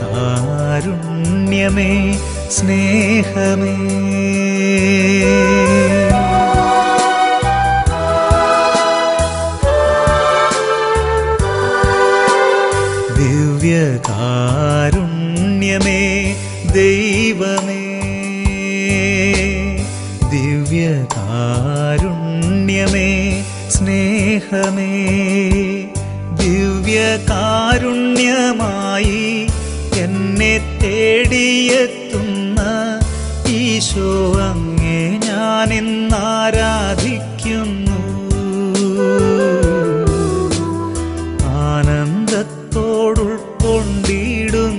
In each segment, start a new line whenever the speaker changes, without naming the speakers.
ദിവ്യകാരുണ്യമേ സ്നേഹമേ. ദിവ്യകാരുണ്യമേ ദൈവമേ, ദിവ്യകാരുണ്യമേ സ്നേഹമേ. ദിവ്യകാരുണ്യമായി എന്നെ തേടിയെത്തുന്ന ഈശോ അങ്ങേ ഞാൻ ഇന്നാരാധിക്കുന്നു. ആനന്ദത്തോടുൾക്കൊണ്ടിടുന്നു.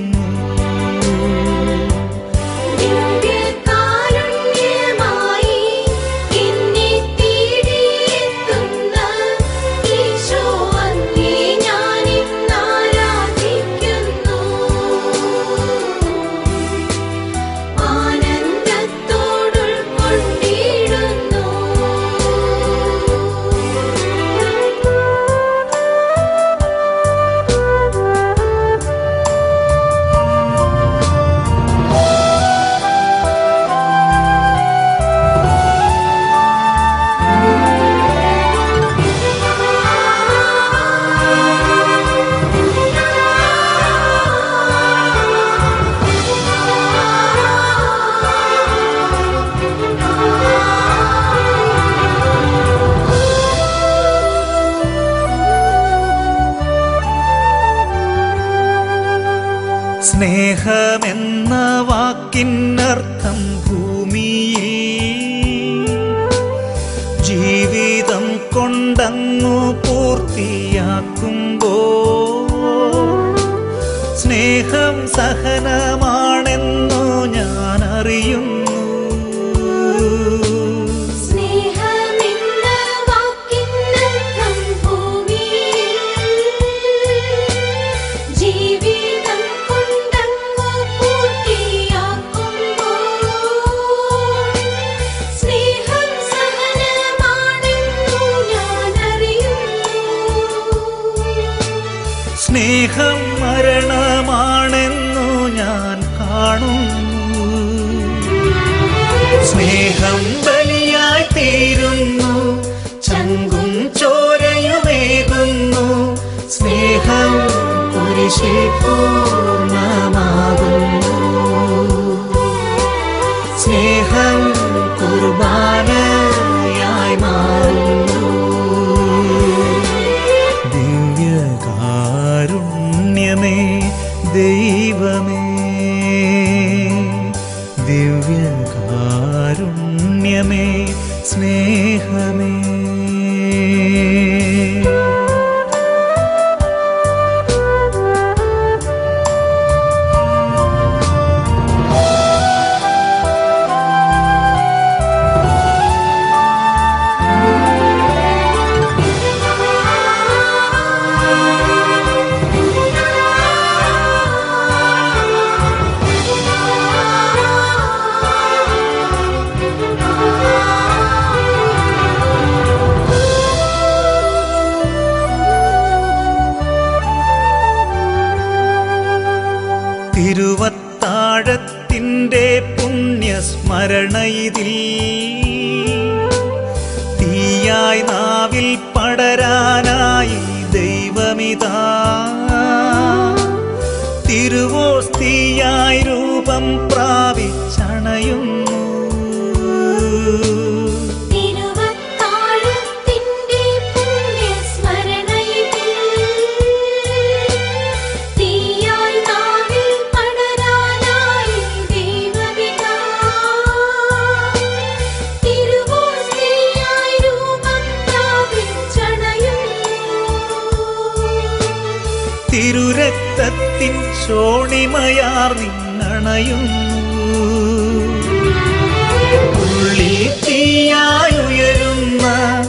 സ്നേഹമെന്ന വാക്കിനർത്ഥം ഭൂമിയിൽ ജീവിതം കൊണ്ടങ്ങു പൂർത്തിയാക്കുമ്പോൾ സ്നേഹം സഹനമാണെന്നു ഞാൻ അറിയുന്നു. സ്നേഹം മരണമാണെന്നു ഞാൻ കാണുന്നു. സ്നേഹം ബലിയായി തീരുന്നു, ചങ്കും ചോരയുമേകുന്നു. സ്നേഹം കുരിശിൽ പൂർണ്ണമാകുന്നു. സ്നേഹം കുർബാനയായി മാറുന്നു. ദിവ്യകാരുണ്യമേ ദൈവമേ, ദിവ്യകാരുണ്യമേ സ്നേഹമേ. തിരുവത്താഴത്തിൻ്റെ പുണ്യസ്മരണയിതിൽ തീയായി നാവിൽ പടരാനായി ദൈവമിതാ തിരുവോസ്തിയായി രൂപം പ്രാപിച്ചണയുന്നു. തിരുരക്തത്തിൻ ശോണിമയാർ നിന്നണയുന്നു. ഉള്ളിൽ തീയായുയരുന്ന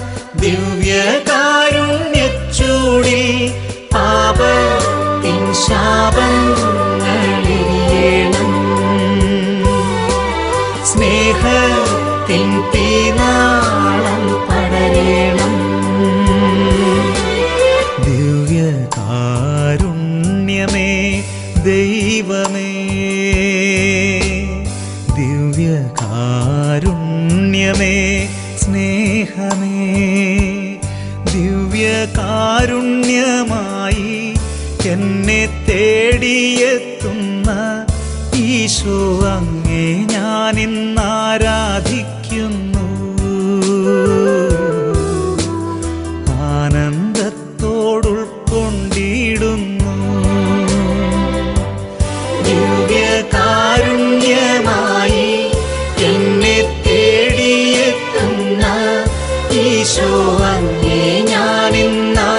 ദിവ്യകാരുണ്യച്ചൂടിൽ പാപത്തിൻ ശാപങ്ങളെരിയണം. സ്നേഹത്തിൻ തീനാളം പടരണം. ദിവ്യകാരുണ്യമേ ദൈവമേ, ദൈവമേ, ദിവ്യകാരുണ്യമേ, സ്നേഹമേ, ദിവ്യകാരുണ്യമായി എന്നെ തേടിയെത്തുന്ന ഈശോ, അങ്ങേ ഞാനിന്നാരാധിക്കുന്നു. ആനന്ദത്തോടുൾക്കൊണ്ടിടുന്നു. ദിവ്യകാരുണ്യമായി എന്നെ തേടിയെത്തുന്ന ഈശോ, അങ്ങേ ഞാനിന്നാരാധിക്കുന്നു.